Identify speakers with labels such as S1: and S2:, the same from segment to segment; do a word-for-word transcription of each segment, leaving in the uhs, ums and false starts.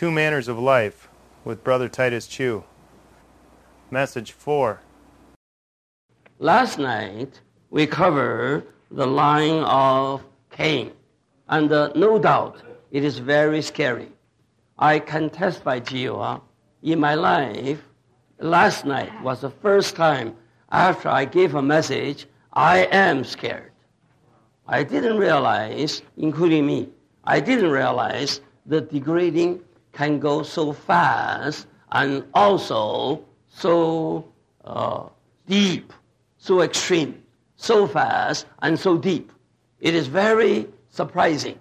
S1: Two Manners of Life with Brother Titus Chu. Message four.
S2: Last night, we covered the line of Cain, and uh, no doubt it is very scary. I can testify to you, uh, in my life, last night was the first time after I gave a message, I am scared. I didn't realize, including me, I didn't realize the degrading can go so fast and also so uh, deep, so extreme, so fast and so deep. It is very surprising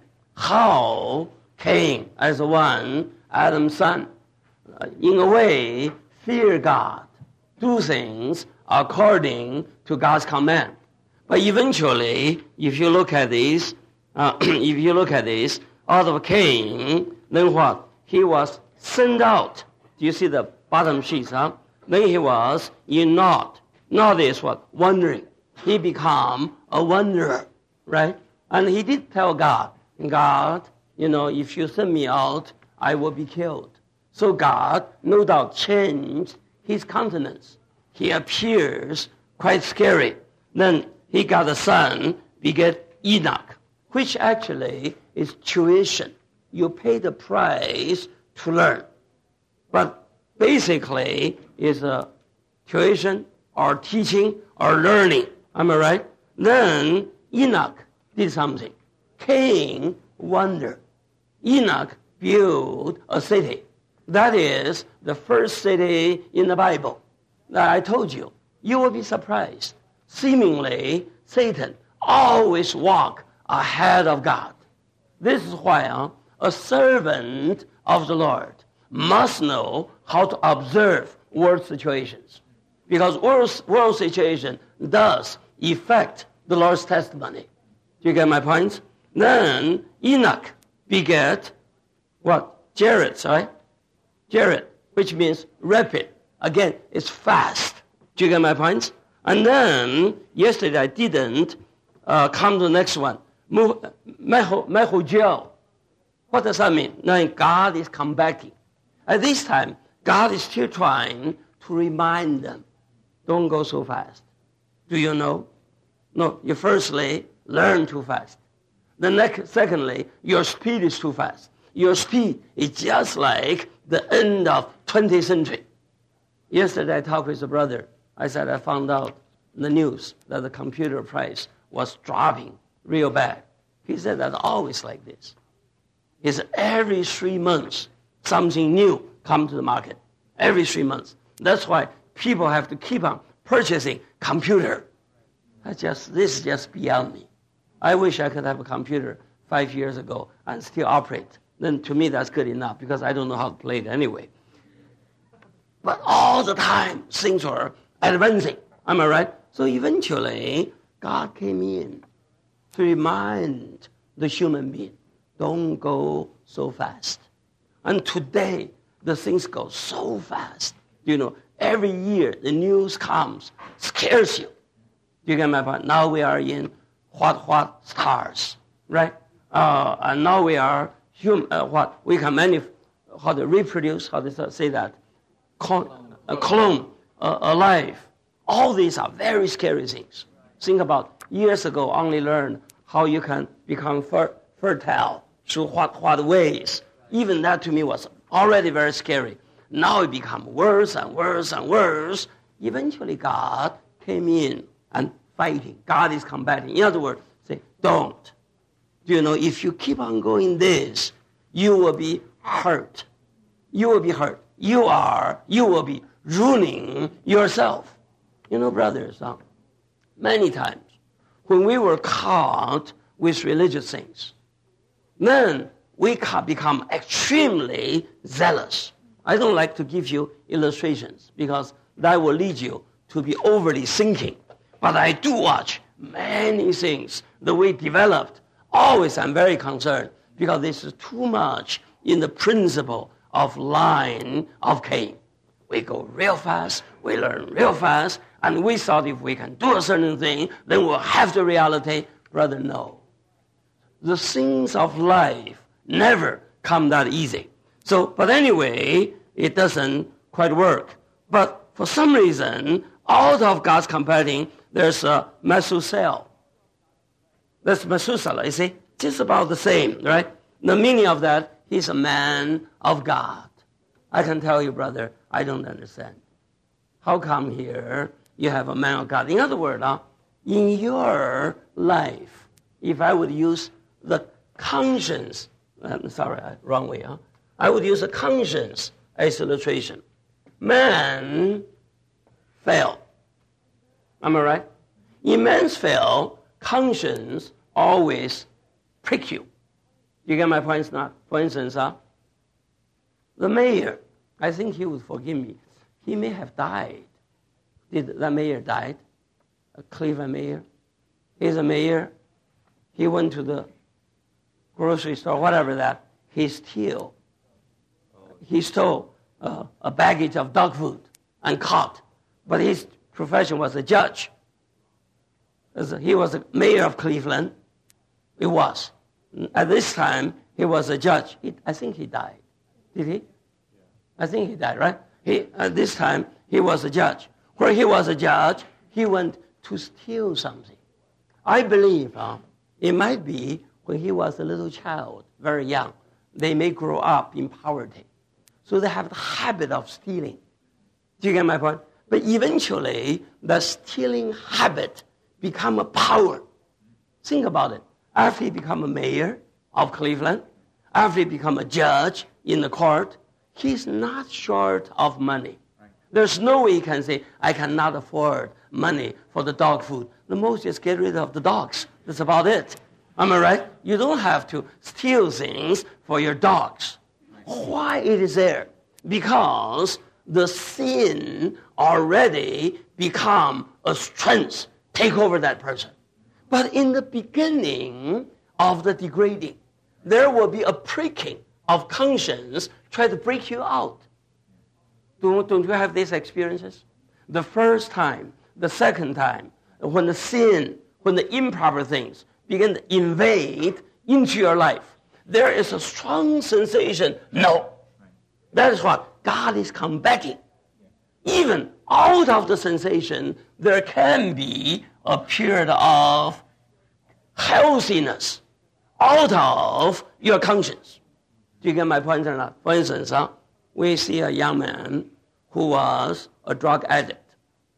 S2: how Cain, as the one, Adam's son, uh, in a way, fear God, do things according to God's command. But eventually, if you look at this, uh, if you look at this, out of Cain, then what? He was sent out. Do you see the bottom sheets, huh? Then he was in Nod. Nod is what? Wandering. He became a wanderer, right? And he did tell God, God, you know, if you send me out, I will be killed. So God, no doubt, changed his countenance. He appears quite scary. Then he got a son, beget Enoch, which actually is tuition. You pay the price to learn. But basically, is a tuition or teaching or learning. Am I right? Then Enoch did something. Cain wandered. Enoch built a city. That is the first city in the Bible. That I told you. You will be surprised. Seemingly, Satan always walks ahead of God. This is why uh, a servant of the Lord must know how to observe world situations. Because world, world situation does affect the Lord's testimony. Do you get my point? Then Enoch begat what? Jared, right? Jared, which means rapid. Again, it's fast. Do you get my point? And then, yesterday I didn't uh, come to the next one. Mehujael. What does that mean? Now God is combating. At this time, God is still trying to remind them, don't go so fast. Do you know? No, you firstly learn too fast. The next, secondly, your speed is too fast. Your speed is just like the end of twentieth century. Yesterday I talked with a brother. I said I found out in the news that the computer price was dropping real bad. He said that's always like this. He said every three months something new comes to the market. Every three months. That's why people have to keep on purchasing computer. I just this is just beyond me. I wish I could have a computer five years ago and still operate. Then to me that's good enough because I don't know how to play it anyway. But all the time things were advancing. Am I right? So eventually God came in to remind the human being, don't go so fast. And today the things go so fast. You know, every year the news comes, scares you. Do you get my point? Now we are in what what stars, right? Uh, and now we are human. Uh, what we can manuf- how to reproduce? How to say that? Clone, uh, clone uh, alive. All these are very scary things. Think about years ago. Only learned how you can become fer- fertile through what what ways. Even that to me was already very scary. Now it becomes worse and worse and worse. Eventually, God came in and fighting. God is combating. In other words, say, don't. Do you know, if you keep on going this, you will be hurt. You will be hurt. You are, you will be ruining yourself. You know, brothers, huh? Many times, when we were caught with religious things, then we can become extremely zealous. I don't like to give you illustrations because that will lead you to be overly thinking. But I do watch many things the way developed. Always I'm very concerned because this is too much in the principle of line of Cain. We go real fast, we learn real fast, and we thought if we can do a certain thing, then we'll have the reality. Brother, no. The things of life never come that easy. So, but anyway, it doesn't quite work. But for some reason, out of God's combating, there's a Methuselah. That's Methuselah, you see? Just about the same, right? The meaning of that, he's a man of God. I can tell you, brother, I don't understand. How come here you have a man of God? In other words, uh, in your life, if I would use the conscience, uh, sorry, wrong way, huh? I would use a conscience as illustration. Man fell. Am I right? In man's fall, conscience always prick you. You get my point now? For instance, uh, the mayor, I think he would forgive me. He may have died. Did that mayor died? A Cleveland mayor? He's a mayor. He went to the grocery store, whatever that. He stole. He stole uh, a baggage of dog food and caught. But his profession was a judge. As a, he was a mayor of Cleveland. He was. At this time, he was a judge. He, I think he died. Did he? I think he died, right? He, at this time, he was a judge. Where he was a judge, he went to steal something. I believe uh, it might be when he was a little child, very young. They may grow up in poverty. So they have the habit of stealing. Do you get my point? But eventually, the stealing habit become a power. Think about it. After he become a mayor of Cleveland, after he become a judge in the court, he's not short of money. There's no way he can say, I cannot afford money for the dog food. The most is get rid of the dogs. That's about it. Am I right? You don't have to steal things for your dogs. Why it is there? Because the sin already become a strength, take over that person. But in the beginning of the degrading, there will be a pricking of conscience try to break you out. Don't, don't you have these experiences? The first time, the second time, when the sin, when the improper things begin to invade into your life, there is a strong sensation, no. That is what God is combating. Even out of the sensation, there can be a period of healthiness out of your conscience. Do you get my point or not? For instance, huh, we see a young man who was a drug addict.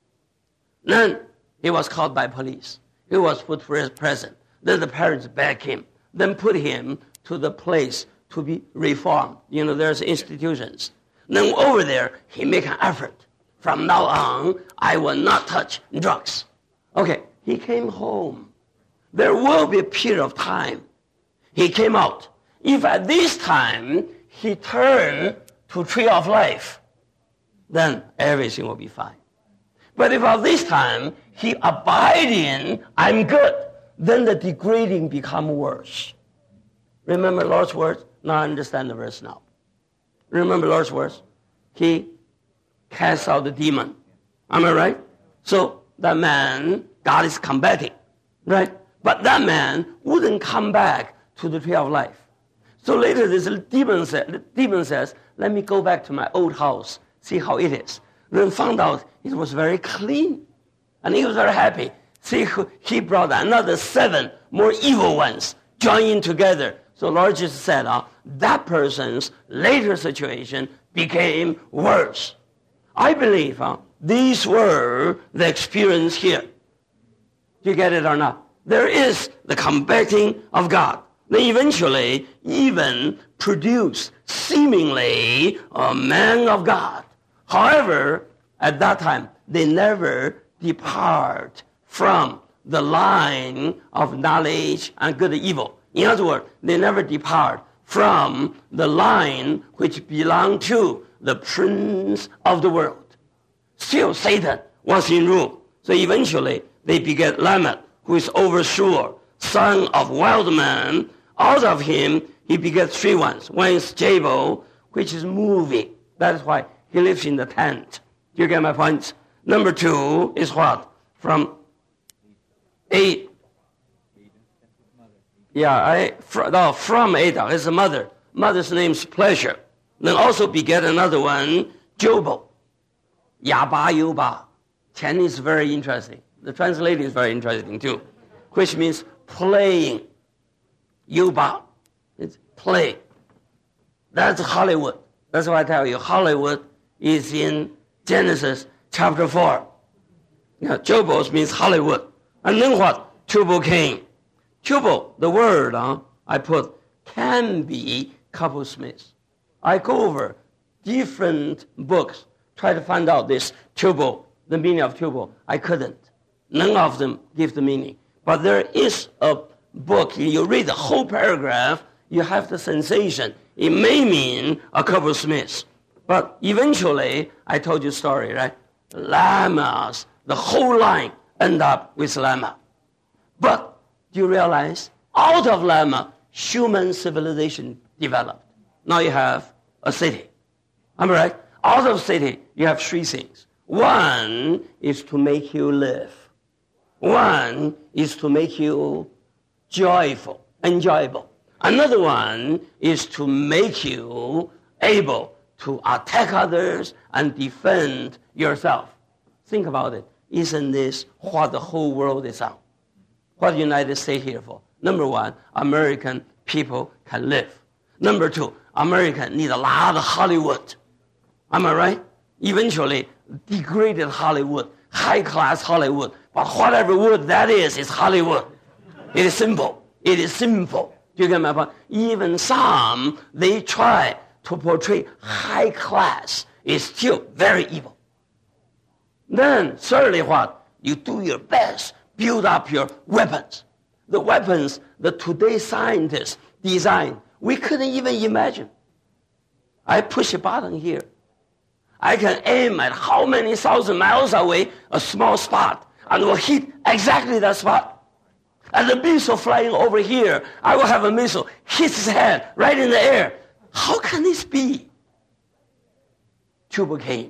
S2: Then he was caught by police. He was put for prison. Then the parents begged him, then put him to the place to be reformed. You know, there's institutions. Then over there, he make an effort. From now on, I will not touch drugs. Okay, he came home. There will be a period of time. He came out. If at this time, he turned to tree of life, then everything will be fine. But if at this time, he abide in, I'm good, then the degrading become worse. Remember Lord's words? Now I understand the verse now. Remember Lord's words? He cast out the demon. Am I right? So that man, God is combating, right? But that man wouldn't come back to the tree of life. So later this demon, say, the demon says, let me go back to my old house, see how it is. Then found out it was very clean. And he was very happy. See, he brought another seven more evil ones joined together. So Lord Jesus said, uh, that person's later situation became worse. I believe uh, these were the experience here. Do you get it or not? There is the combating of God. They eventually even produce seemingly a man of God. However, at that time, they never depart from the line of knowledge and good and evil. In other words, they never depart from the line which belonged to the prince of the world. Still, Satan was in rule. So eventually, they beget Lamech, who is overseer, son of wild man. Out of him, he begat three ones. One is Jabal, which is moving. That is why he lives in the tent. Do you get my point? Number two is what? From eight. Yeah, I, fr- no, from Adam, his mother. Mother's name is Pleasure. Then also beget another one, Jobel. Yaba Yoba. Chinese is very interesting. The translation is very interesting too, which means playing. Yoba. It's play. That's Hollywood. That's why I tell you, Hollywood is in Genesis chapter four. Now, Jobel means Hollywood. And then what? Tubal Cain. Tubal, the word uh, I put, can be couplesmith. I go over different books, try to find out this Tubal, the meaning of Tubal. I couldn't. None of them give the meaning. But there is a book, you read the whole paragraph, you have the sensation. It may mean a couplesmith. But eventually, I told you a story, right? Llamas, the whole line end up with llama. But do you realize, out of llama, human civilization developed. Now you have a city. Am I right? Out of city, you have three things. One is to make you live. One is to make you joyful, enjoyable. Another one is to make you able to attack others and defend yourself. Think about it. Isn't this what the whole world is on? What the United States here for? Number one, American people can live. Number two, American need a lot of Hollywood. Am I right? Eventually, degraded Hollywood, high-class Hollywood. But whatever wood that is, is Hollywood. It is simple. It is simple. Do you get my point? Even some, they try to portray high class is still very evil. Then, thirdly, what? You do your best, build up your weapons. The weapons that today's scientists design, we couldn't even imagine. I push a button here. I can aim at how many thousand miles away a small spot and will hit exactly that spot. And the missile flying over here, I will have a missile hit his head right in the air. How can this be? Tubal Cain.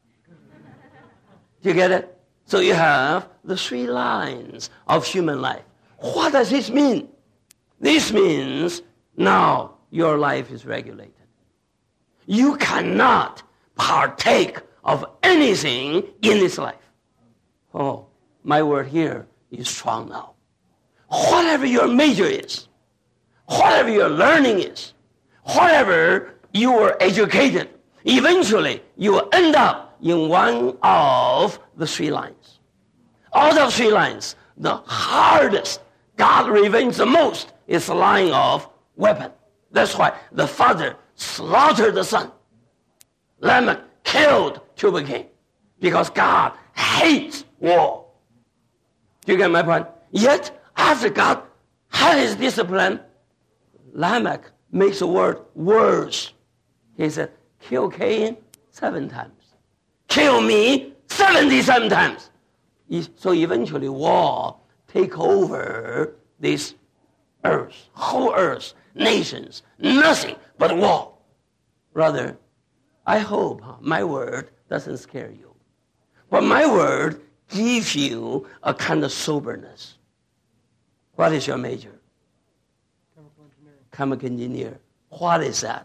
S2: Do you get it? So you have the three lines of human life. What does this mean? This means now your life is regulated. You cannot partake of anything in this life. Oh, my word here is strong now. Whatever your major is, whatever your learning is, whatever you were educated, eventually you will end up in one of the three lines. Out of three lines, the hardest God reveals the most is the line of weapon. That's why the father slaughtered the son. Lamech killed Tubal Cain because God hates war. Do you get my point? Yet, after God had his discipline, Lamech makes the word worse. He said, kill Cain seven times. Kill me seventy-seven times. So eventually war take over this earth, whole earth, nations, nothing but war. Brother, I hope my word doesn't scare you. But my word gives you a kind of soberness. What is your major?
S1: Chemical engineering.
S2: Chemical engineer. What is that?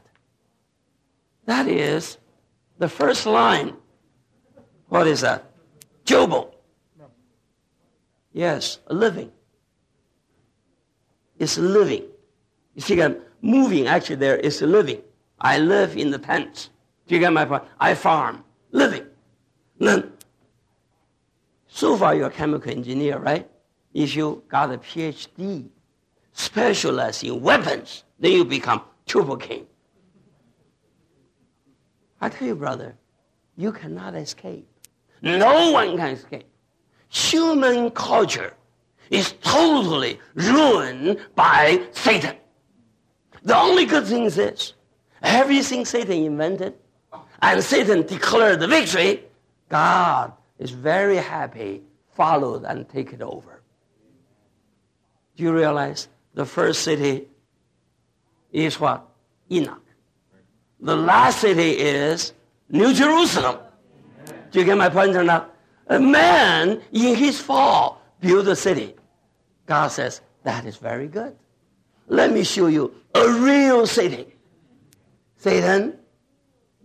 S2: That is the first line. What is that? Jobel.
S1: No.
S2: Yes, a living. It's living. You see, I'm moving actually there is living. I live in the tent. Do you get my point? I farm. Living. Then, so far you're a chemical engineer, right? If you got a P H D, specialized in weapons, then you become Tubal Cain. I tell you, brother, you cannot escape. No one can escape. Human culture is totally ruined by Satan. The only good thing is this. Everything Satan invented, and Satan declared the victory, God is very happy, followed and take it over. Do you realize the first city is what? Enoch. The last city is New Jerusalem. Do you get my point or not? A man in his fall built a city. God says, that is very good. Let me show you a real city. Satan,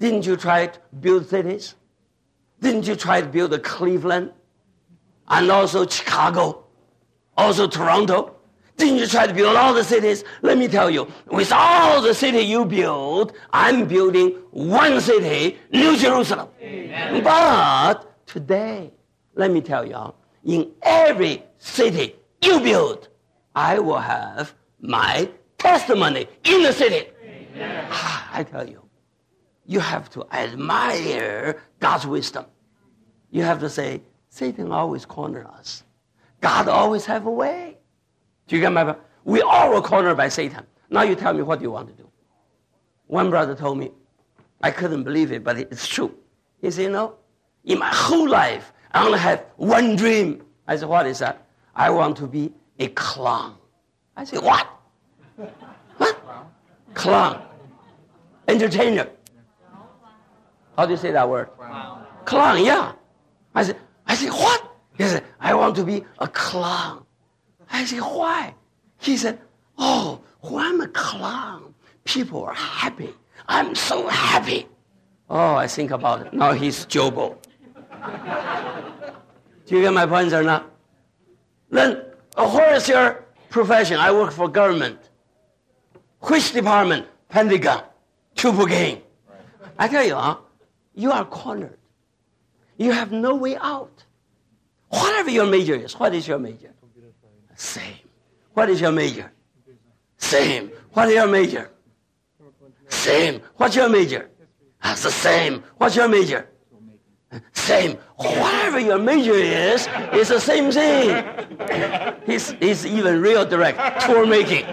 S2: Didn't you try to build cities? Didn't you try to build a Cleveland? And also Chicago? Also Toronto? Didn't you try to build all the cities? Let me tell you, with all the city you build, I'm building one city, New Jerusalem. Amen. But today, let me tell you, in every city you build, I will have my testimony in the city. Amen. I tell you, you have to admire God's wisdom. You have to say, Satan always corners us. God always have a way. Do you get my point? We all were cornered by Satan. Now you tell me, what do you want to do? One brother told me, I couldn't believe it, but it's true. He said, you know, in my whole life, I only have one dream. I said, what is that? I want to be a clown. I said, what? What? Clown. Entertainer. How do you say that word? Clown. Clown, yeah. I said, I said, what? He said, I want to be a clown. I said, why? He said, oh, when I'm a clown, people are happy. I'm so happy. Oh, I think about it. Now he's Jobo. Do you get my point or not? Then, uh, what is your profession? I work for government. Which department? Pentagon. Triple game. I tell you, huh? You are cornered. You have no way out. Whatever your major is, what is your major? Same. What is your major? Same. What is your major? Same. What's your major? That's the same. What's your major? Same. Whatever your major is, it's the same thing. He's, he's even real direct. Tour making.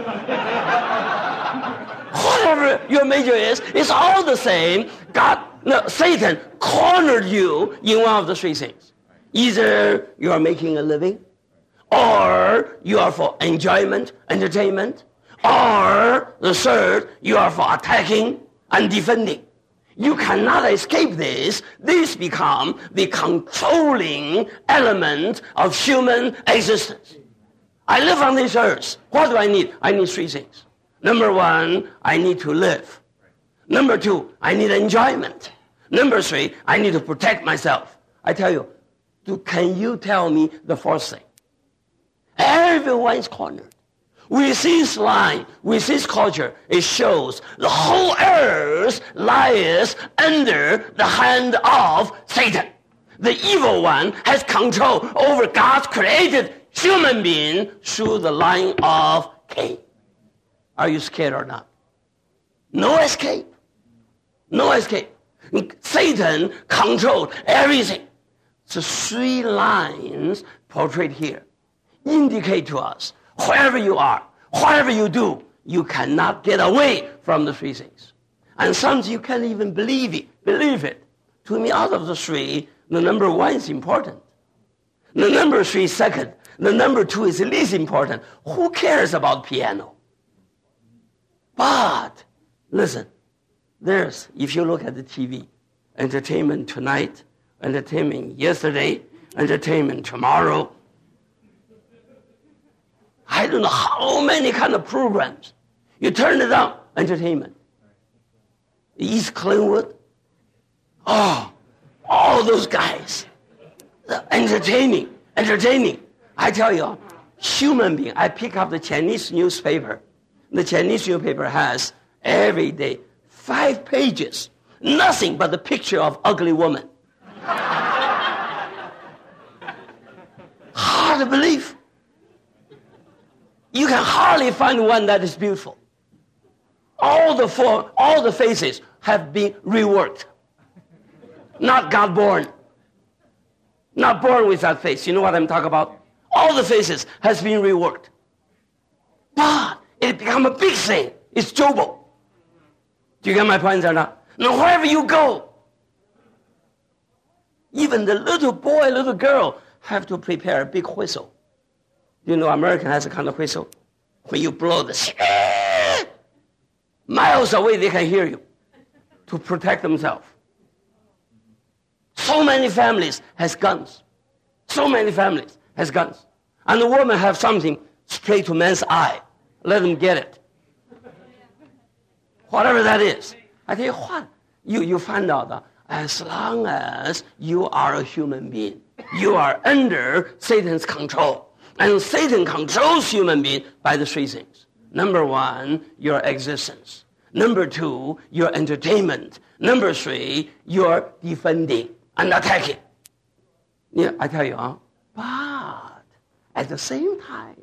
S2: Whatever your major is, it's all the same. God, no, Satan cornered you in one of the three things. Either you are making a living, or you are for enjoyment, entertainment, or the third, you are for attacking and defending. You cannot escape this. This becomes the controlling element of human existence. I live on this earth. What do I need? I need three things. Number one, I need to live. Number two, I need enjoyment. Number three, I need to protect myself. I tell you, do, can you tell me the fourth thing? Everyone is cornered. With this line, with this culture, it shows the whole earth lies under the hand of Satan. The evil one has control over God's created human being through the line of Cain. Are you scared or not? No escape. No escape. Satan controlled everything. The three lines portrayed here indicate to us, wherever you are, whatever you do, you cannot get away from the three things. And sometimes you can't even believe it. Believe it. To me, out of the three, the number one is important. The number three is second. The number two is the least important. Who cares about piano? But, listen, there's, if you look at the T V, entertainment tonight, entertainment yesterday, entertainment tomorrow. I don't know how many kind of programs. You turn it on, entertainment. East Glenwood. Oh, all those guys. Entertaining, entertaining. I tell you, human being, I pick up the Chinese newspaper. The Chinese newspaper has every day five pages, nothing but the picture of ugly woman. Hard to believe. You can hardly find one that is beautiful. All the four, all the faces have been reworked. Not God born. Not born with that face. You know what I'm talking about? All the faces has been reworked. But it become a big thing. It's Jobo. Do you get my point or not? Now wherever you go, even the little boy, little girl have to prepare a big whistle. You know, American has a kind of whistle. When you blow the miles away, they can hear you to protect themselves. So many families has guns. So many families has guns. And the woman have something sprayed to man's eye. Let them get it. Whatever that is. I tell you what, you, you find out that as long as you are a human being, you are under Satan's control. And Satan controls human being by the three things. Number one, your existence. Number two, your entertainment. Number three, your defending and attacking. Yeah, I tell you, huh? But at the same time,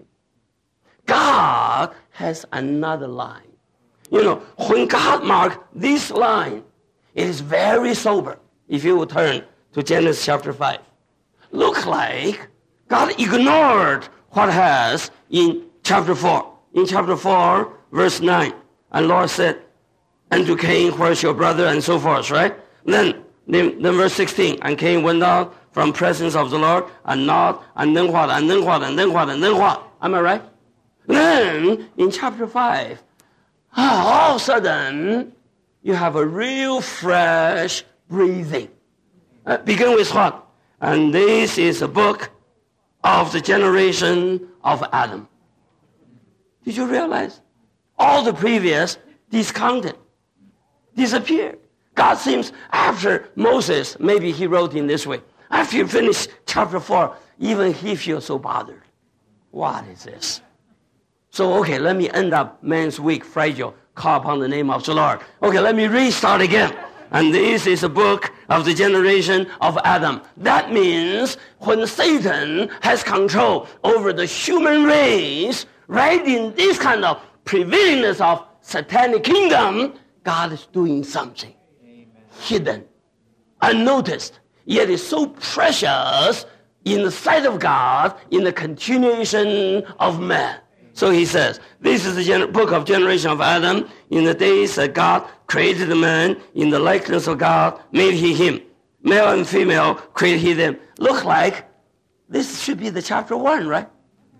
S2: God has another line. You know, when God marked this line, it is very sober. If you will turn to Genesis chapter five. Look like God ignored what has in chapter four. In chapter four, verse nine. And Lord said, unto Cain, where's your brother? And so forth, right? Then, then, then verse sixteen. And Cain went out from presence of the Lord, and not, and then what, and then what, and then what, and then what? Am I right? Then, in chapter five, all of a sudden, you have a real fresh breathing. Uh, begin with what? And this is a book of the generation of Adam. Did you realize? All the previous discounted, disappeared. God seems, after Moses, maybe he wrote in this way, after you finish chapter four, even he feels so bothered. What is this? So, okay, let me end up man's weak, fragile, call upon the name of the Lord. Okay, let me restart again. And this is a book of the generation of Adam. That means when Satan has control over the human race, right in this kind of prevailingness of satanic kingdom, God is doing something. Amen. Hidden, unnoticed, yet is so precious in the sight of God, in the continuation of man. So he says, this is the gener- book of generation of Adam. In the days that God created the man, in the likeness of God, made he him. Male and female created he them. Look like this should be the chapter one, right?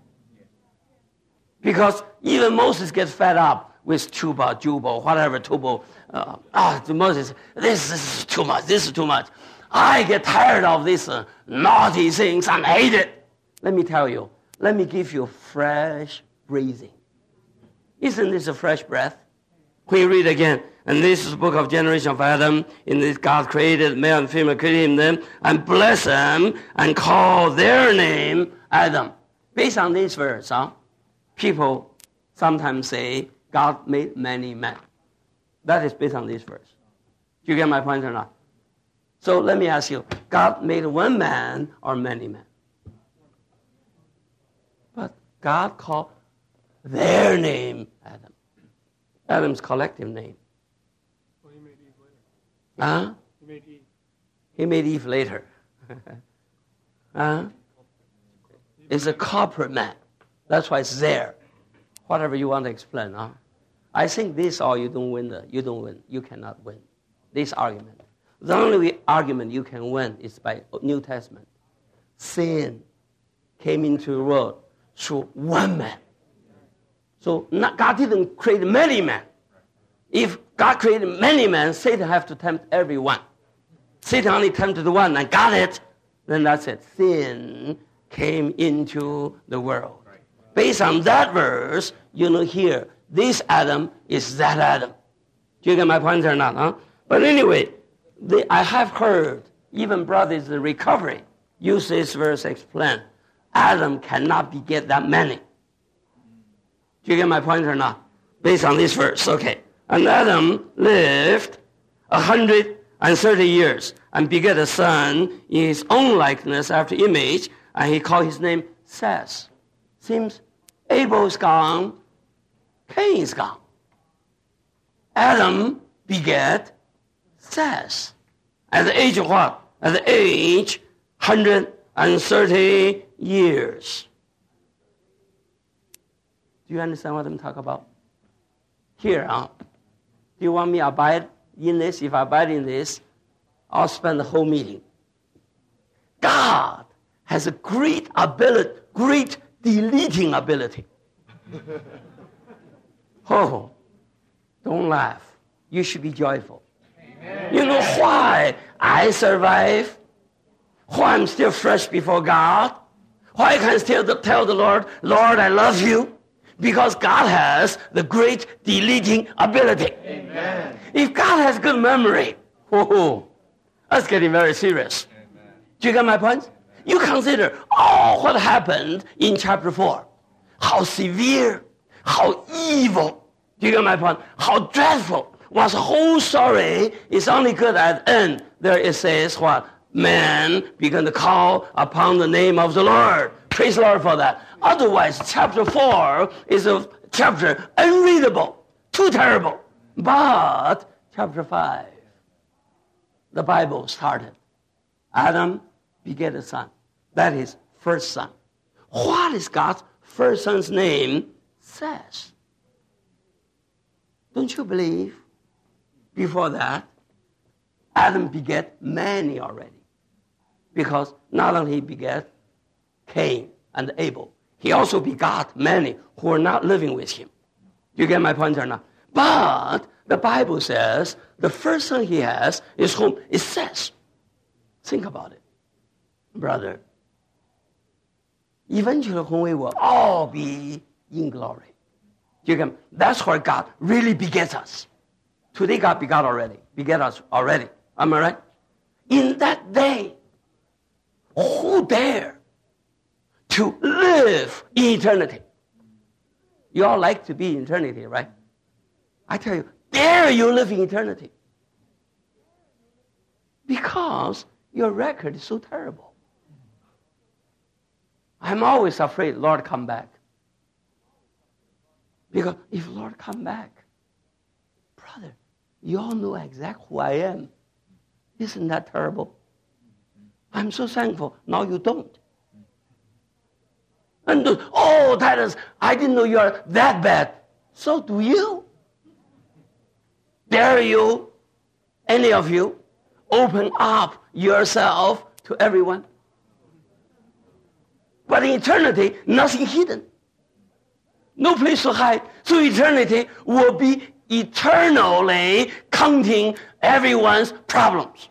S2: Because even Moses gets fed up with tuba, jubal, whatever, tubal. Uh, ah, to Moses, this, this is too much, this is too much. I get tired of these uh, naughty things and hate it. Let me tell you, let me give you fresh breathing. Isn't this a fresh breath? When you read again, and this is the book of generation of Adam, in this God created male and female, created him them, and bless them, and call their name Adam. Based on this verse, huh, people sometimes say God made many men. That is based on this verse. Do you get my point or not? So let me ask you, God made one man or many men? But God called their name Adam. Adam's collective name.
S3: Well, he made Eve later.
S2: Huh?
S3: He made Eve.
S2: He made Eve later. Huh? It's a corporate man. That's why it's there. Whatever you want to explain, huh? I think this all you don't win. The, you don't win. You cannot win this argument. The only argument you can win is by New Testament. Sin came into the world through one man. So not, God didn't create many men. If God created many men, Satan have to tempt everyone. Satan only tempted one and got it, then that's it. Sin came into the world. Based on that verse, you know here, this Adam is that Adam. Do you get my point or not? Huh? But anyway, they, I have heard even brothers in recovery use this verse to explain Adam cannot beget that many. Do you get my point or not? Based on this verse, okay. And Adam lived a hundred and thirty years and begat a son in his own likeness after image, and he called his name Seth. Seems Abel's gone, Cain is gone. Adam begat Seth. At the age of what? At the age one hundred thirty years. Do you understand what I'm talking about? Here, huh? Do you want me to abide in this? If I abide in this, I'll spend the whole meeting. God has a great ability, great deleting ability. Oh, don't laugh. You should be joyful. Amen. You know why I survive? Why I'm still fresh before God? Why I can still tell the Lord, Lord, I love you? Because God has the great deleting ability. Amen. If God has good memory, Whoa, that's getting very serious. Amen. Do you get my point? You consider all what happened in chapter four. How severe, how evil. Do you get my point? How dreadful was the whole story. It's only good at the end. There it says what? Man began to call upon the name of the Lord. Praise the Lord for that. Otherwise, chapter four is a chapter unreadable, too terrible. But chapter five, the Bible started. Adam begat a son. That is first son. What is God's first son's name says? Don't you believe? Before that, Adam begat many already. Because not only he begat Cain and Abel, he also begot many who are not living with him. You get my point or not? But the Bible says the first son he has is whom it says. Think about it, brother. Eventually, when we will all be in glory. You can, that's where God really begets us. Today, God begat already, begat us already. Am I right? In that day, who dare to live in eternity? You all like to be in eternity, right? I tell you, dare you live in eternity? Because your record is so terrible. I'm always afraid, Lord, come back. Because if Lord come back, brother, you all know exactly who I am. Isn't that terrible? I'm so thankful. Now you don't. And oh, Titus, I didn't know you are that bad. So do you? Dare you, any of you, open up yourself to everyone? But in eternity, nothing hidden. No place to hide. So eternity will be eternally counting everyone's problems.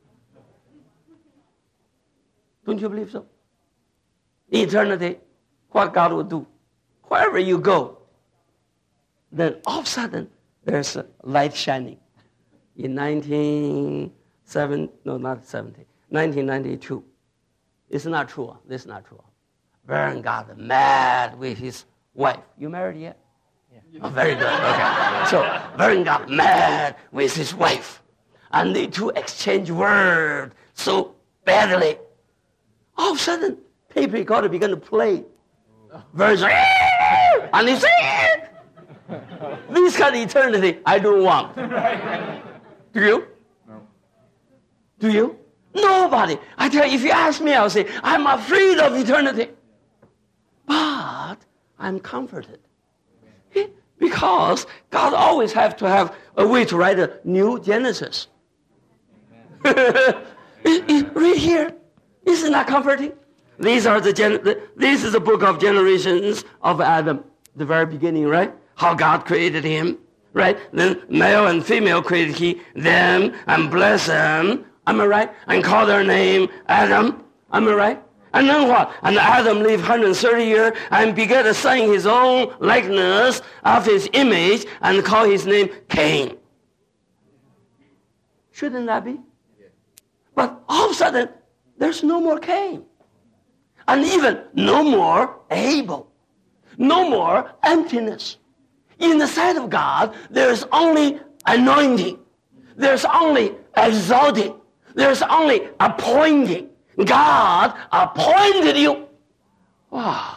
S2: Don't you believe so? In eternity, what God will do, wherever you go, then all of a sudden, there's a light shining. In nineteen seventy, no, not seventy, nineteen ninety-two. It's not true. This is not true. Vern got mad with his wife. You married yet? Yeah. Oh, very good. Okay. So Vern got mad with his wife, and they two exchanged words so badly. All of a sudden, tape recorder began to play. Vern's like, and he said, this kind of eternity I don't want. Do you? No. Do you? Nobody. I tell you, if you ask me, I'll say, I'm afraid of eternity. But I'm comforted. Because God always have to have a way to write a new Genesis. it, it, right here. Isn't that comforting? These are the, gen- the this is the book of generations of Adam, the very beginning, right? How God created him, right? Then male and female created he them and bless them. Am I right? And call their name Adam. Am I right? And then what? And Adam lived one hundred thirty years and begat a son in his own likeness of his image and call his name Cain. Shouldn't that be? But all of a sudden, there's no more Cain. And even no more Abel. No more emptiness. In the sight of God, there's only anointing. There's only exalting. There's only appointing. God appointed you. Wow.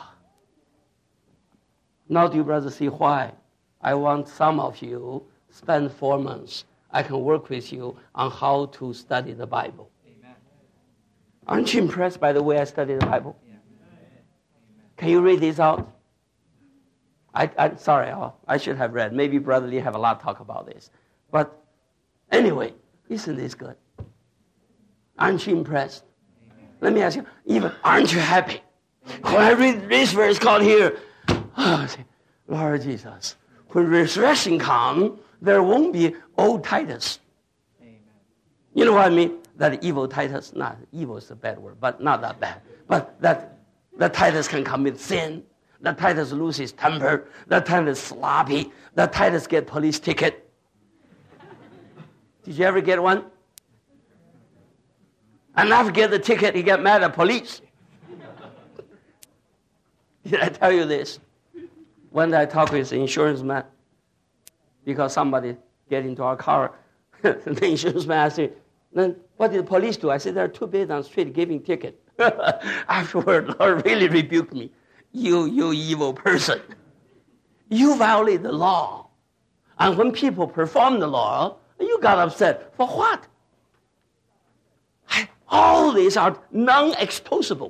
S2: Now do you, brothers, see why I want some of you spend four months. I can work with you on how to study the Bible. Amen. Aren't you impressed by the way I study the Bible? Yeah. Can you read this out? I, I sorry, I should have read. Maybe Brother Lee have a lot to talk about this. But anyway, isn't this good? Aren't you impressed? Amen. Let me ask you, even aren't you happy? When I read this verse called here, oh, I say, Lord Jesus, when resurrection comes, there won't be old Titus. Amen. You know what I mean? That evil Titus, not evil is a bad word, but not that bad. But that, that Titus can commit sin. That Titus lose his temper. That Titus sloppy. That Titus get police ticket. Did you ever get one? And after get the ticket, he get mad at police. Did I tell you this? When I talk with the insurance man, because somebody get into our car, the insurance man asked me, then what did the police do? I said, there are two people on the street giving ticket. Afterward, Lord really rebuked me. You, you evil person. You violate the law. And when people perform the law, you got upset. For what? All these are non-exposable.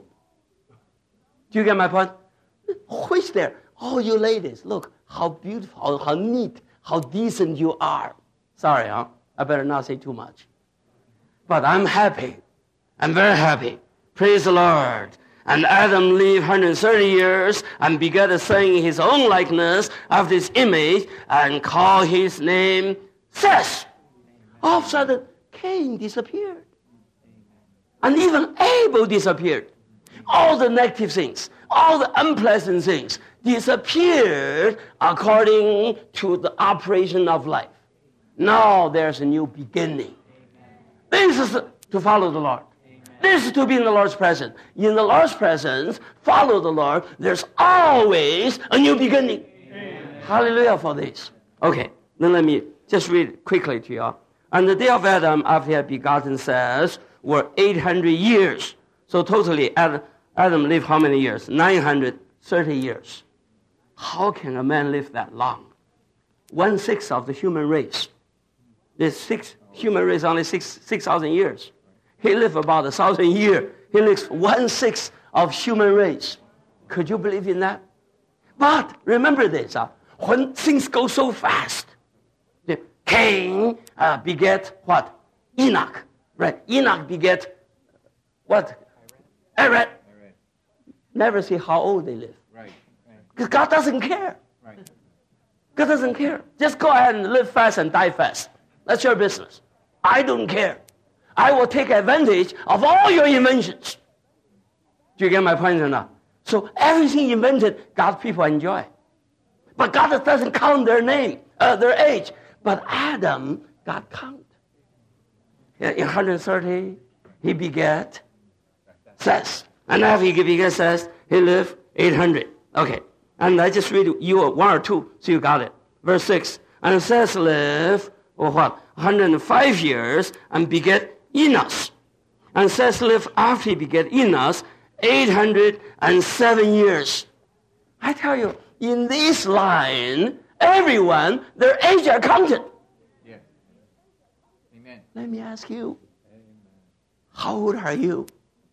S2: Do you get my point? Who is there? Oh, you ladies, look how beautiful, how neat, how decent you are. Sorry, huh? I better not say too much. But I'm happy. I'm very happy. Praise the Lord. And Adam lived one hundred thirty years and begat a son in his own likeness after his image and called his name Seth. All of a sudden, Cain disappeared. And even Abel disappeared. All the negative things, all the unpleasant things disappeared according to the operation of life. Now there's a new beginning. This is to follow the Lord. This is to be in the Lord's presence. In the Lord's presence, follow the Lord. There's always a new beginning. Amen. Hallelujah for this. Okay, then let me just read quickly to you. And the day of Adam after he had begotten Seth were eight hundred years. So totally, Adam lived how many years? nine hundred thirty years. How can a man live that long? One-sixth of the human race. There's six human race only six six thousand years. He lived about a thousand years. He lives one-sixth of human race. Could you believe in that? But remember this, uh, when things go so fast, the Cain uh, beget what? Enoch. Right? Enoch beget what? Aaron. Never see how old they live.
S4: Right.
S2: Because God doesn't care.
S4: Right.
S2: God doesn't care. Just go ahead and live fast and die fast. That's your business. I don't care. I will take advantage of all your inventions. Do you get my point or not? So everything invented, God's people enjoy. But God doesn't count their name, uh, their age. But Adam, God count. In one hundred thirty, he begat Seth. And after he begat Seth, he lived eight hundred. Okay. And I just read you one or two, so you got it. Verse six. And Seth lived, or what? one hundred five years and begat Enos. And Seth lived after he begat Enos eight hundred seven years. I tell you, in this line, everyone, their age are counted.
S4: Yes. Amen.
S2: Let me ask you, how old are you?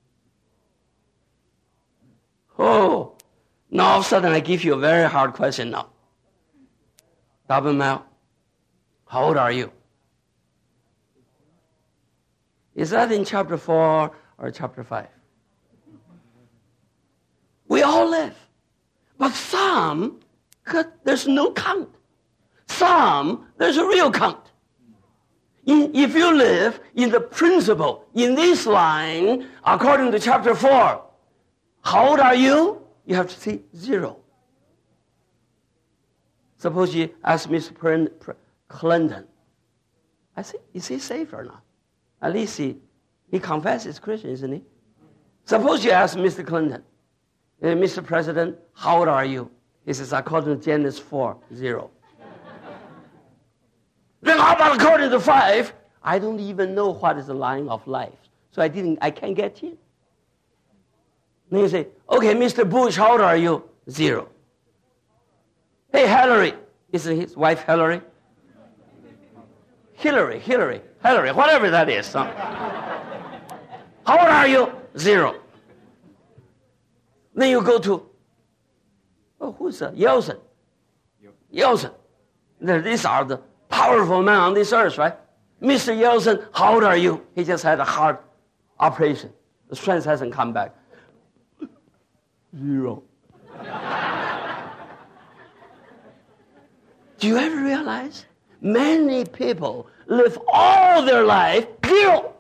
S2: Oh, now all of a sudden I give you a very hard question now. Double mile, how old are you? Is that in chapter four or chapter five? We all live. But some, there's no count. Some, there's a real count. In, if you live in the principle, in this line, according to chapter four, how old are you? You have to say zero. Suppose you ask Mister Clinton, I say, is he safe or not? At least he, he confesses Christian, isn't he? Suppose you ask Mister Clinton, hey, Mister President, how old are you? He says, according to Genesis four, zero. Then how about according to five? I don't even know what is the line of life. So I didn't, I can't get in. Then you say, okay, Mister Bush, how old are you? Zero. Hey, Hillary, isn't his wife Hillary? Hillary, Hillary, Hillary, whatever that is. Huh? How old are you? Zero. Then you go to, oh, who's that? Yeltsin. Yeltsin. These are the powerful men on this earth, right? Mister Yeltsin, how old are you? He just had a heart operation. The strength hasn't come back. Zero. Do you ever realize many people live all their life zero?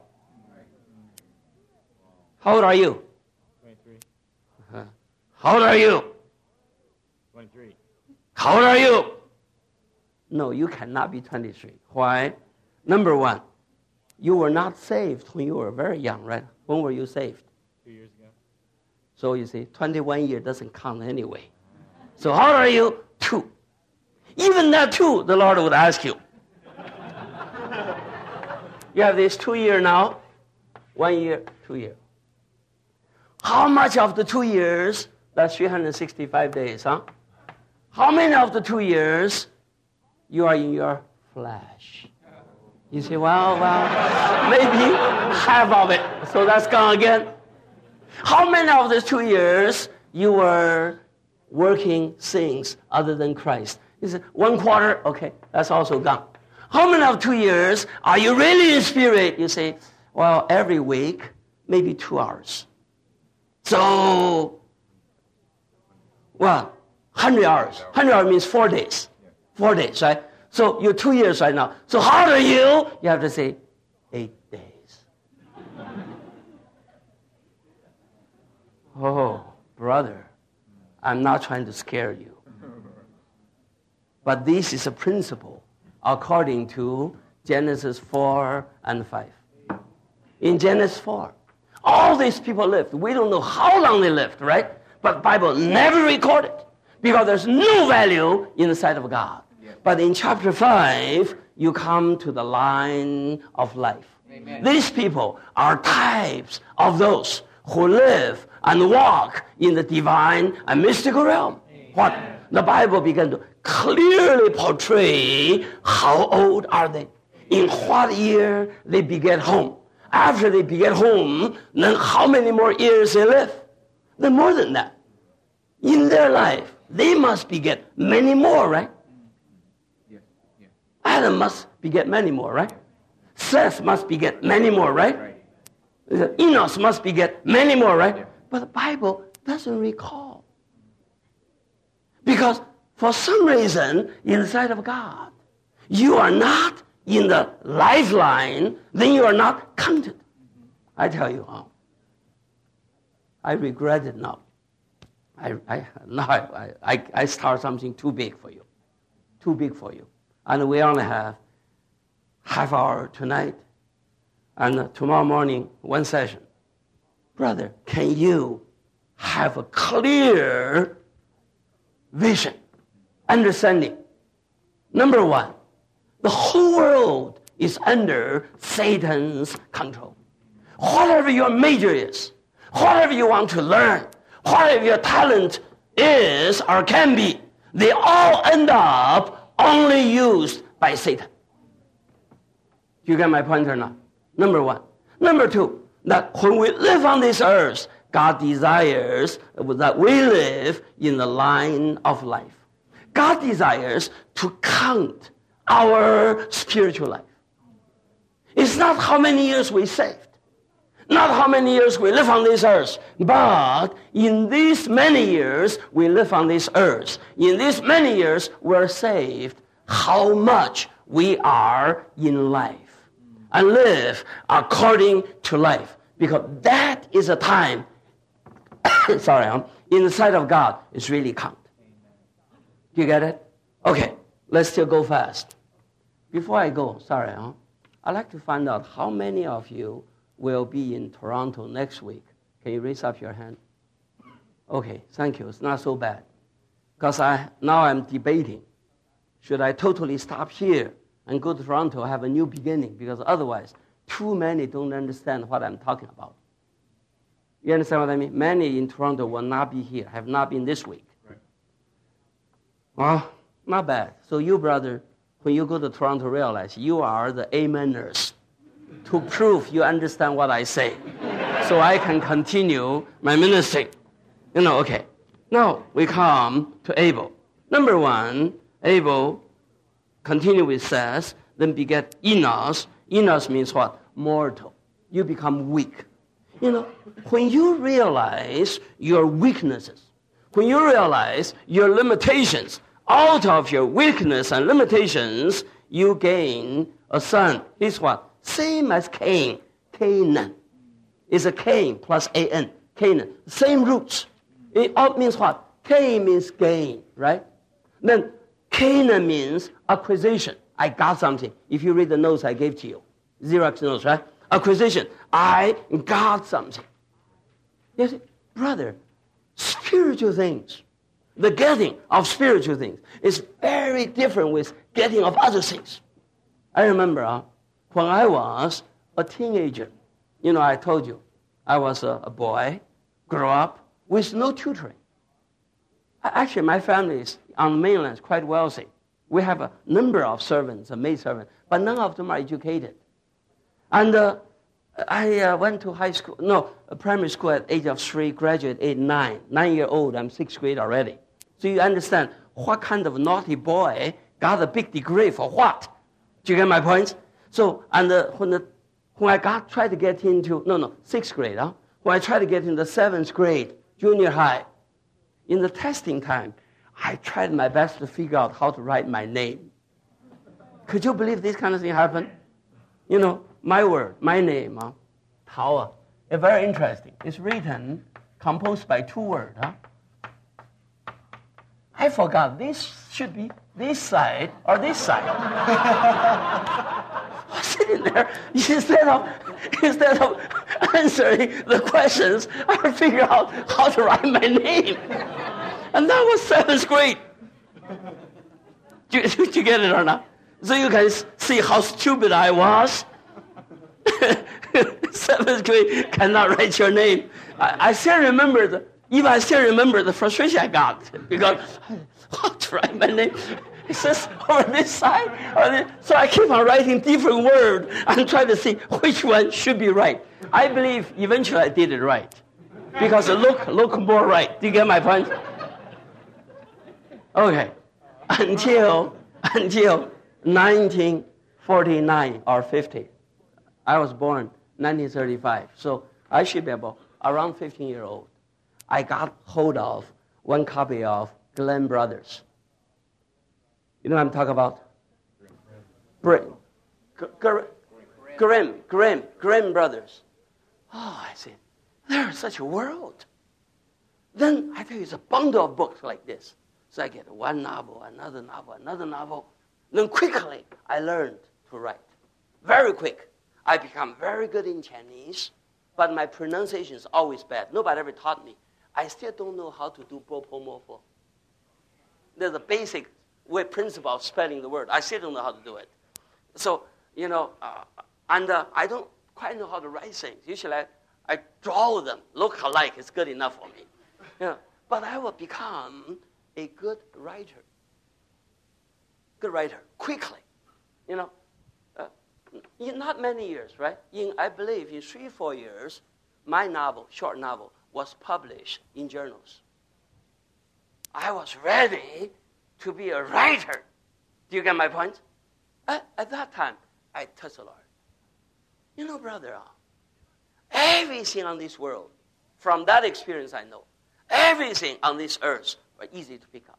S2: How old are you?
S4: twenty-three.
S2: Uh-huh. How old are you?
S4: twenty-three.
S2: How old are you? No, you cannot be twenty-three. Why? Number one, You were not saved when you were very young, right? When were you saved?
S4: Two years ago.
S2: So you see, twenty-one years doesn't count anyway. So how old are you? Two. Even that two, the Lord would ask you. You have this two year now, one year, two year. How much of the two years? That's three hundred sixty-five days, huh? How many of the two years you are in your flesh? You say, well, well, maybe half of it. So that's gone again. How many of the two years you were working things other than Christ? You say, one quarter, okay, that's also gone. How many of two years are you really in spirit? You say, well, every week, maybe two hours. So, well, one hundred hours. one hundred hours means four days. Four days, right? So you're two years right now. So how old are you? You have to say, eight days. Oh, brother, I'm not trying to scare you. But this is a principle according to Genesis four and five. In Genesis four, all these people lived. We don't know how long they lived, right? But the Bible never recorded because there's no value in the sight of God. Yeah. But in chapter five, you come to the line of life. Amen. These people are types of those who live and walk in the divine and mystical realm. Amen. What? The Bible began to clearly portray how old are they, in what year they beget home. After they beget home, then how many more years they live? Then more than that. In their life, they must beget many more, right? Yeah. Yeah. Adam must beget many more, right? Seth must beget many more, right? Right. Enos must beget many more, right? Yeah. But the Bible doesn't recall. Because for some reason, in the sight of God, you are not in the lifeline, then you are not counted. I tell you how. I regret it now. I, I, now I, I, I start something too big for you. Too big for you. And we only have half hour tonight. And tomorrow morning, one session. Brother, can you have a clear vision, understanding? Number one, the whole world is under Satan's control. Whatever your major is, whatever you want to learn, whatever your talent is or can be, they all end up only used by Satan. You get my point or not? Number one. Number two, that when we live on this earth, God desires that we live in the line of life. God desires to count our spiritual life. It's not how many years we saved, not how many years we live on this earth, but in these many years we live on this earth, in these many years we're saved, how much we are in life and live according to life. Because that is a time, sorry, um, in the sight of God, it's really count. Do you get it? Okay, let's still go fast. Before I go, sorry, huh? I'd like to find out how many of you will be in Toronto next week. Can you raise up your hand? Okay, thank you. It's not so bad. Because I now I'm debating. Should I totally stop here and go to Toronto, have a new beginning? Because otherwise, too many don't understand what I'm talking about. You understand what I mean? Many in Toronto will not be here, have not been this week. Right. Well, not bad. So you, brother, when you go to Toronto, realize you are the ameners to prove you understand what I say. So I can continue my ministry. You know, okay. Now we come to Abel. Number one, Abel, continue with Seth, then beget Enos. Enos means what? Mortal. You become weak. You know, when you realize your weaknesses, when you realize your limitations, out of your weakness and limitations, you gain a son. This what? Same as Cain. Canaan. It's a Cain plus A N. Canaan. Same roots. It all means what? Cain means gain, right? Then Canaan means acquisition. I got something. If you read the notes I gave to you, Xerox notes, right? Acquisition. I got something. You see, brother, spiritual things, the getting of spiritual things is very different with getting of other things. I remember uh, when I was a teenager, you know, I told you, I was a, a boy, grew up with no tutoring. Actually, my family is on the mainland is quite wealthy. We have a number of servants, a maid servant, but none of them are educated. And uh, I uh, went to high school, no, primary school at age of three, graduate age nine. Nine year old, I'm sixth grade already. So you understand what kind of naughty boy got a big degree for what? Do you get my point? So, and uh, when the when I got tried to get into no no sixth grade, huh? When I tried to get into seventh grade, junior high, in the testing time, I tried my best to figure out how to write my name. Could you believe this kind of thing happened? You know, my word, my name, huh? Tao. It's very interesting. It's written, composed by two words. Huh? I forgot this should be this side or this side. I was sitting there instead of instead of answering the questions, I figured out how to write my name. And that was seventh grade. Did you, did you get it or not? So you can see how stupid I was. Seventh grade cannot write your name. I, I still remember the, even I still remember the frustration I got because how to write my name? It says over this side, or this, so I keep on writing different words and try to see which one should be right. I believe eventually I did it right because it look look more right. Do you get my point? Okay, until until nineteen forty-nine or fifty. I was born nineteen thirty-five, so I should be about around fifteen years old. I got hold of one copy of Glenn Brothers. You know what I'm talking about? Grimm. Grimm, Grimm, Grimm Brothers. Oh, I said, there's such a world. Then I tell you, it's a bundle of books like this. So I get one novel, another novel, another novel. Then quickly, I learned to write. Very quick. I become very good in Chinese, but my pronunciation is always bad. Nobody ever taught me. I still don't know how to do bo po mo fo. There's a basic way principle of spelling the word. I still don't know how to do it. So, you know, uh, and uh, I don't quite know how to write things. Usually I, I draw them, look alike. It's good enough for me. You know, but I will become a good writer. Good writer, quickly. You know, uh, in not many years, right? In, I believe in three, four years, my novel, short novel, was published in journals. I was ready to be a writer. Do you get my point? At, at that time, I touched the Lord. You know, brother, everything on this world, from that experience I know, everything on this earth are easy to pick up.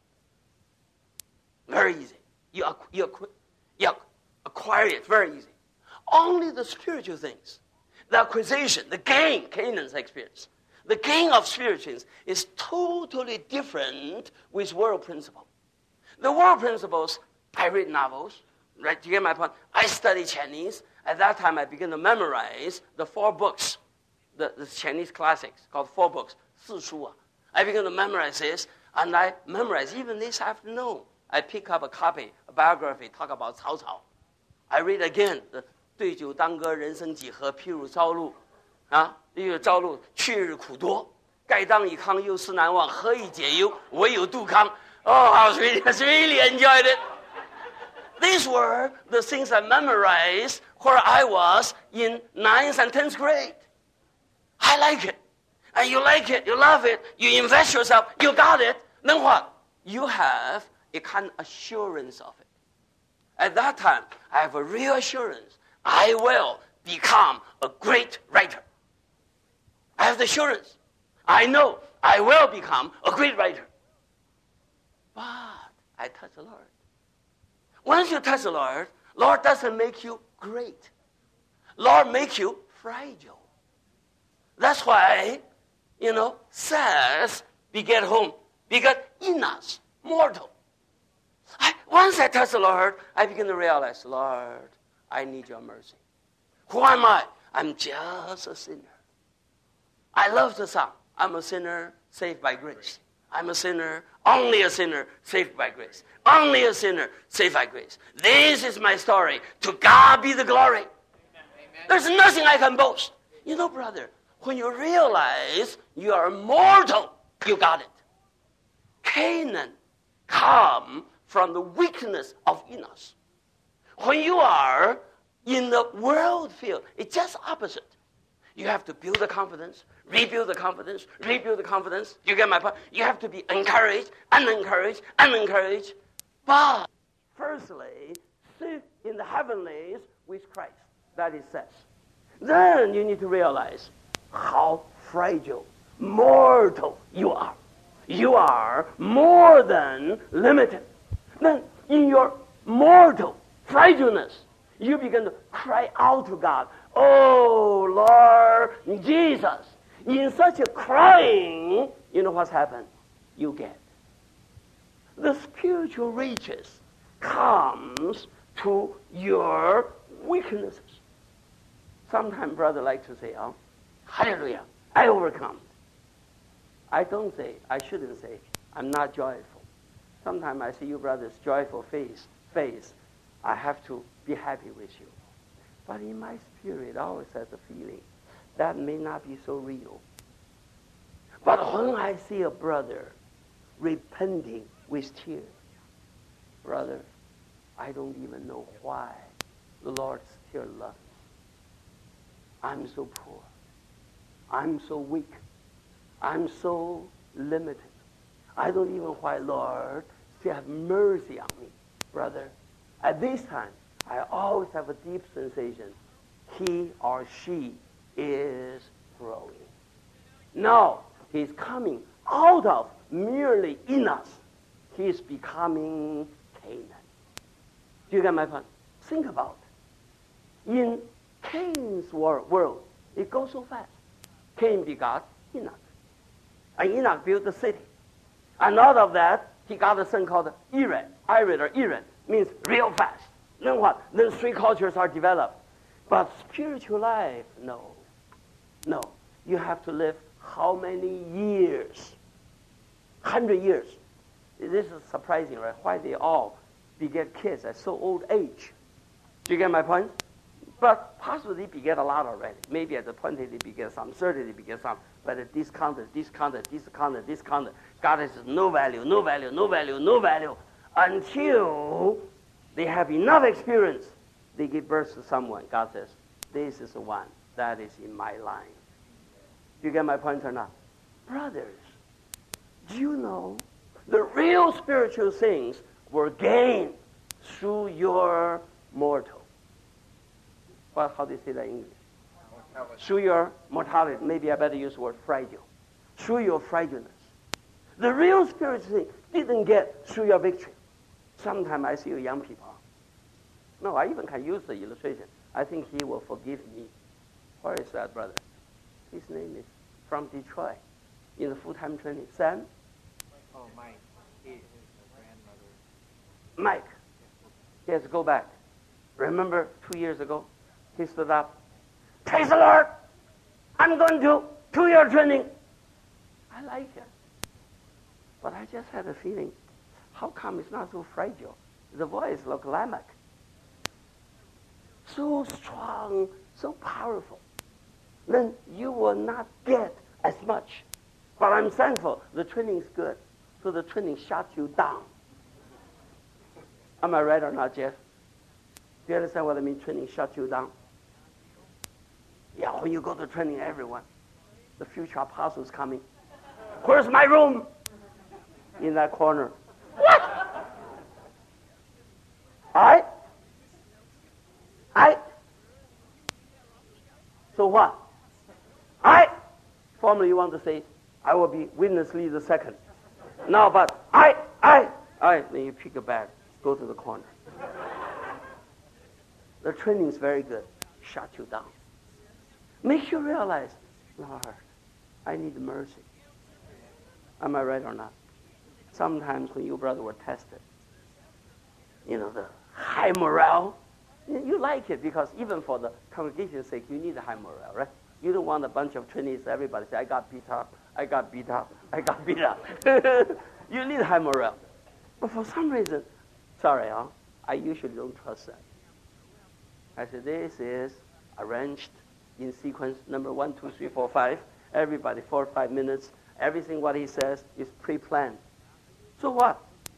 S2: Very easy. You, you, you acquire it very easy. Only the spiritual things, the acquisition, the gain, Canaan's experience, the gain of spiritual things is totally different with world principle. The world principles, I read novels, right? Do you get my point? I study Chinese. At that time, I began to memorize the four books, the, the Chinese classics called four books, 四书. I began to memorize this, and I memorize even this afternoon. I pick up a copy, a biography, talk about Cao Cao. I read again the 对酒当歌，人生几何，譬如朝露，啊，譬如朝露，去日苦多，盖当以慷，忧思难忘，何以解忧？唯有杜康。Oh, I was really, I really enjoyed it. These were the things I memorized where I was in ninth and tenth grade. I like it. And you like it, you love it, you invest yourself, you got it. Then what? You have a kind of assurance of it. At that time, I have a real assurance. I will become a great writer. I have the assurance. I know I will become a great writer. But I touch the Lord. Once you touch the Lord, Lord doesn't make you great. Lord makes you fragile. That's why, you know, says, beget whom? Beget Enos, mortal. I, once I touch the Lord, I begin to realize, Lord, I need your mercy. Who am I? I'm just a sinner. I love the song. I'm a sinner saved by grace. I'm a sinner, only a sinner saved by grace. Only a sinner saved by grace. This is my story. To God be the glory. Amen. There's nothing I can boast. You know, brother, when you realize you are mortal, you got it. Canaan come from the weakness of Enos. When you are in the world field, it's just opposite. You have to build the confidence, rebuild the confidence, rebuild the confidence. You get my point? You have to be encouraged, unencouraged, unencouraged. But firstly, sit in the heavenlies with Christ. That it says. Then you need to realize how fragile, mortal you are. You are more than limited. Then in your mortal fragileness, you begin to cry out to God, "Oh, Lord Jesus." In such a crying, you know what's happened? You get. The spiritual riches comes to your weaknesses. Sometimes brother like to say, "Oh, hallelujah, I overcome." I don't say, I shouldn't say, I'm not joyful. Sometimes I see you brothers' joyful face, face. I have to be happy with you. But in my spirit, I always has a feeling that may not be so real. But when I see a brother repenting with tears, brother, I don't even know why the Lord still loves me. I'm so poor. I'm so weak. I'm so limited. I don't even know why, Lord, still have mercy on me. Brother, at this time, I always have a deep sensation. He or she is growing. No, he's coming out of merely in us. He's becoming Canaan. Do you get my point? Think about it. In Cain's world, it goes so fast. Cain begot Enoch. And Enoch built the city. And out of that, he got a son called Irad. Irad or Irad means real fast. Then what? Then three cultures are developed. But spiritual life, no. No. You have to live how many years? Hundred years. This is surprising, right? Why they all beget kids at so old age. Do you get my point? But possibly they beget a lot already. Maybe at the twenty they beget some, thirty they beget some. But it discounted, discounted, discounted, discounted. God has no value, no value, no value, no value. Until they have enough experience, they give birth to someone. God says, this is the one that is in my line. Do you get my point or not? Brothers, do you know the real spiritual things were gained through your mortal? Well, how do you say that in English? Mortality. Through your mortality. Maybe I better use the word fragile. Through your fragileness. The real spiritual thing didn't get through your victory. Sometimes I see you young people. No, I even can use the illustration. I think he will forgive me. Where is that brother? His name is from Detroit in the full-time training. Sam?
S4: Oh, Mike. He is a grandmother.
S2: Mike. Yes, go back. Remember two years ago, he stood up. Praise the Lord! I'm going to two-year training. I like it. But I just had a feeling, how come it's not so fragile? The voice looked Lamech. So strong, so powerful. Then you will not get as much. But I'm thankful the training is good. So the training shut you down. Am I right or not, Jeff? Do you understand what I mean, training shut you down? Yeah, when you go to training, everyone, the future apostles coming. Where's my room? In that corner. What? I? I? So what? I? Formerly you want to say, I will be witness leader second. Now, but I, I, I, then you pick a bag, go to the corner. The training is very good. Shut you down. Make you realize, Lord, I need mercy. Am I right or not? Sometimes when you brother were tested, you know, the high morale, You you like it because even for the congregation's sake, you need a high morale, right? You don't want a bunch of trainees, everybody say, I got beat up, I got beat up, I got beat up. You need high morale. But for some reason, sorry, huh? I usually don't trust that. I said, this is arranged in sequence, number one, two, three, four, five. Everybody, four or five minutes. Everything what he says is pre-planned. So what?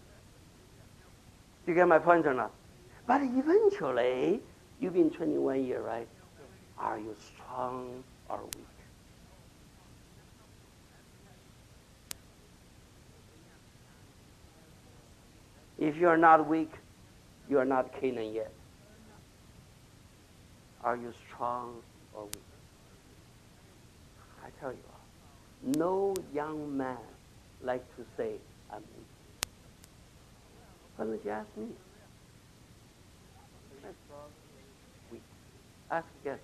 S2: You get my point or not? But eventually, you've been twenty-one years, right? Are you strong or weak? If you are not weak, you are not Canaan yet. Are you strong or weak? I tell you, no young man like to say, I'm weak. Why don't you ask me? Weak. Ask again.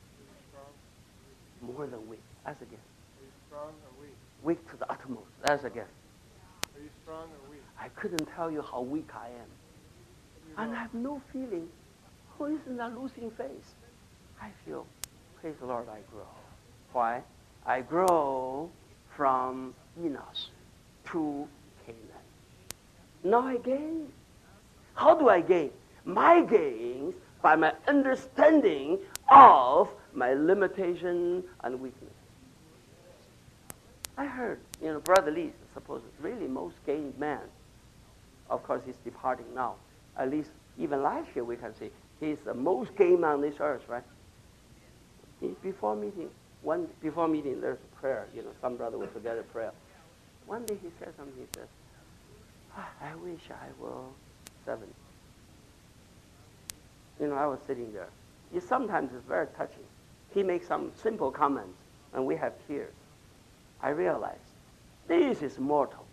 S2: More than weak. Ask again.
S3: Are you strong or weak?
S2: Weak to the utmost. Ask again.
S3: Are you strong or weak?
S2: I couldn't tell you how weak I am. And I have no feeling, oh, isn't that losing face? I feel, praise the Lord, I grow. Why? I grow from Enos to Canaan. Now I gain. How do I gain? My gains by my understanding of my limitation and weakness. I heard, you know, Brother Lee is supposed really most gained man. Of course, he's departing now. At least even last year we can say he's the most gained man on this earth, right? He, before meeting, one before meeting, there's a prayer. You know, some brother will forget a prayer. One day he said something. He says, ah, "I wish I were seventy." You know, I was sitting there. He, sometimes it's very touching. He makes some simple comments, and we have tears. I realized this is mortal.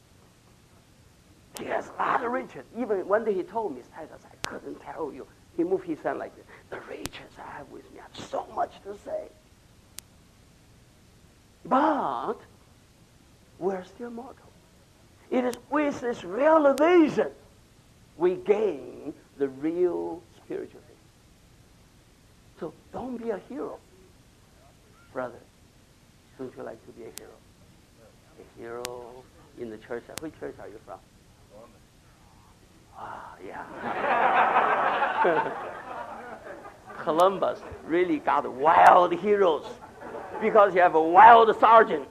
S2: He has a lot of riches. Even one day he told me, Titus, I couldn't tell you. He moved his hand like this. The riches I have with me, I have so much to say. But we're still mortal. It is with this realization we gain the real spiritual thing. So don't be a hero, brother. Don't you like to be a hero? A hero in the church. Which church are you from? Ah, yeah. Columbus really got wild heroes because you have a wild sergeant.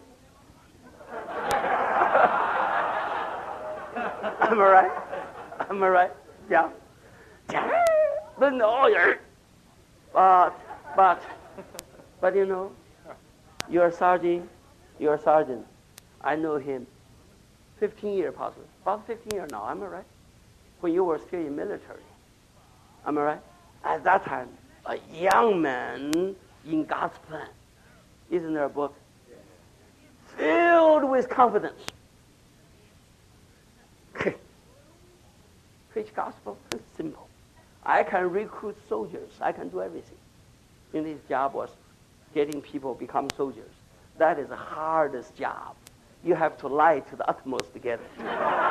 S2: Am I right? Am I right? Yeah. Then all your, but, but, but you know, your sergeant, your sergeant, I know him fifteen years possibly, about fifteen years now, am I right? When you were still in military, am I right? At that time, a young man in God's plan. Isn't there a book? Filled with confidence. Preach gospel, it's simple. I can recruit soldiers. I can do everything. And his job was getting people become soldiers. That is the hardest job. You have to lie to the utmost to get it.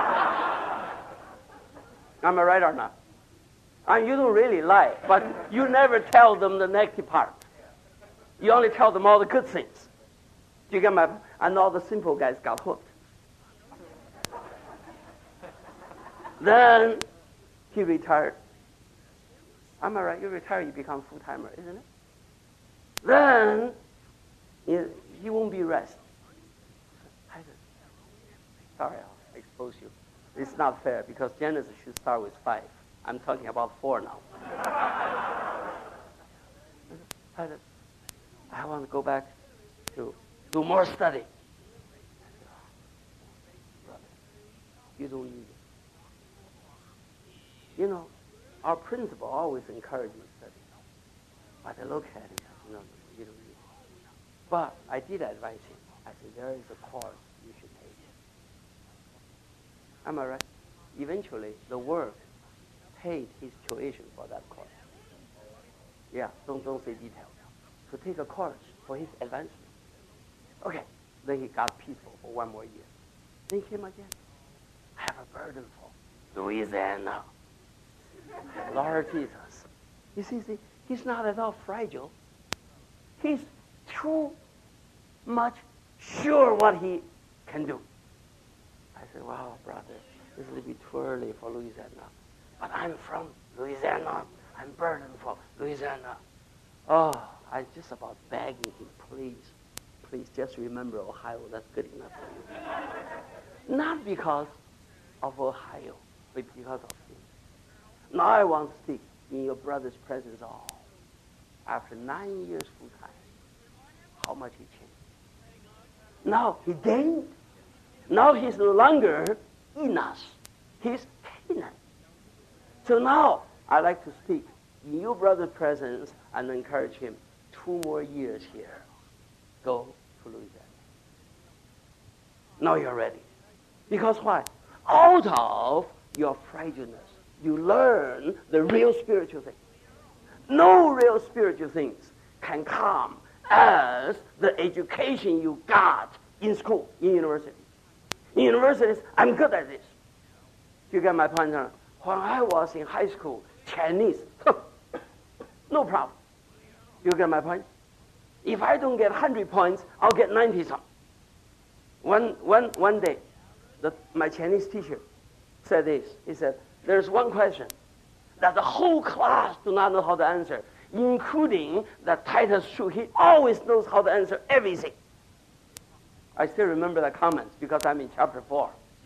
S2: Am I right or not? And you don't really lie, but you never tell them the negative part. You only tell them all the good things. Do you get my? And all the simple guys got hooked. Then he retired. Am I right? You retire, you become full-timer, isn't it? Then you, you won't be rest. Sorry, I'll expose you. It's not fair because Genesis should start with five. I'm talking about four now. I want to go back to do more study. You don't need it. You know, our principal always encouraged me to study. But I look at it, no, no, you don't need it. But I did advise him. I said, there is a course you should take. Am I right? Eventually, the work paid his tuition for that course. Yeah, don't, don't say details. To take a course for his advancement. Okay, then he got peaceful for one more year. Then he came again. I have a burden for Louisiana. Lord Jesus, You see, see, he's not at all fragile. He's too much sure what he can do. I said, wow, brother, it's a little bit too early for Louisiana. But I'm from Louisiana. I'm burdened for Louisiana. Oh, I just about begging him, please, please just remember Ohio. That's good enough for you. Not because of Ohio, but because of him. Now I want to speak in your brother's presence all. After nine years full time, how much he changed. Now he gained. Now he's no longer Enos. He's Canaan. So now I like to speak in your brother's presence and encourage him. Two more years here. Go to Louisiana. Now you're ready. Because why? Out of your fragileness, you learn the real spiritual things. No real spiritual things can come as the education you got in school, in university. In universities, I'm good at this. You get my point? Huh? When I was in high school, Chinese, no problem. You get my point? If I don't get one hundred points, I'll get ninety some. One, one, one day, the, my Chinese teacher said this. He said, there's one question that the whole class do not know how to answer, including that Titus Chu. He always knows how to answer everything. I still remember the comments because I'm in chapter four.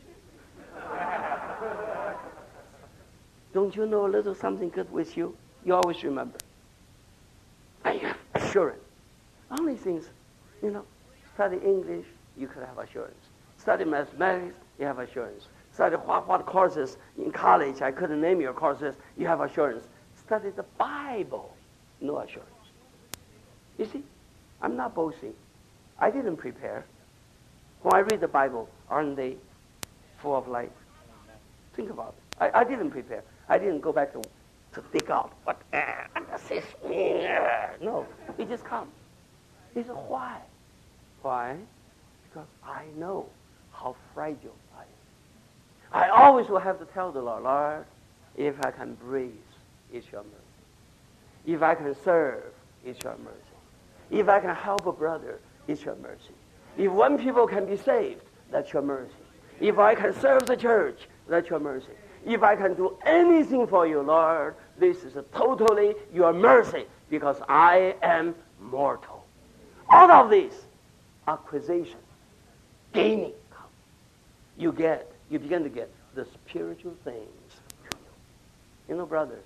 S2: Don't you know a little something good with you? You always remember. And you have assurance. Only things, you know, study English, you could have assurance. Study mathematics, you have assurance. Study what, what courses in college, I couldn't name your courses, you have assurance. Study the Bible, no assurance. You see, I'm not boasting. I didn't prepare. When I read the Bible, aren't they full of light? Think about it. I, I didn't prepare. I didn't go back to, to dig out. What uh, does this mean? Uh, no, it just comes. He said, why? Why? Because I know how fragile I am. I always will have to tell the Lord, Lord, if I can breathe, it's your mercy. If I can serve, it's your mercy. If I can help a brother, it's your mercy. If one people can be saved, that's your mercy. If I can serve the church, that's your mercy. If I can do anything for you, Lord, this is totally your mercy because I am mortal. All of this, acquisition, gaining, you get, you begin to get the spiritual things to you. You know, brother,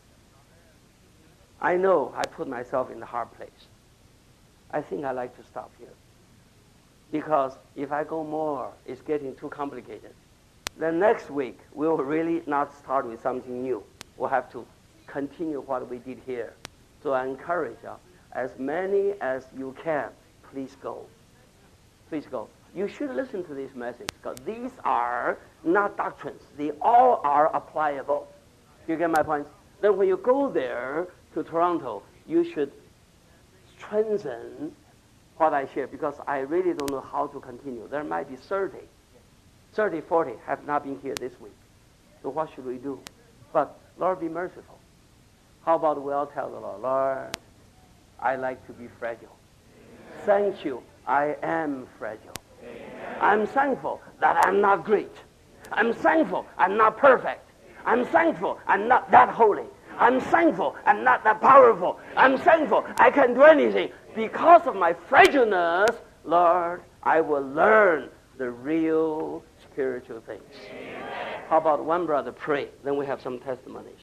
S2: I know I put myself in the hard place. I think I like to stop here. Because if I go more, it's getting too complicated. Then next week, we'll really not start with something new. We'll have to continue what we did here. So I encourage you, as many as you can, please go. Please go. You should listen to this message, because these are not doctrines. They all are applicable. You get my point? Then when you go there to Toronto, you should strengthen what I share, because I really don't know how to continue. There might be thirty, thirty, forty have not been here this week. So what should we do? But Lord, be merciful. How about we all tell the Lord, Lord, I like to be fragile. Amen. Thank you. I am fragile. Amen. I'm thankful that I'm not great. I'm thankful I'm not perfect. I'm thankful I'm not that holy. I'm thankful I'm not that powerful. I'm thankful I can do anything. Because of my fragileness, Lord, I will learn the real spiritual things. Amen. How about one brother pray? Then we have some testimonies.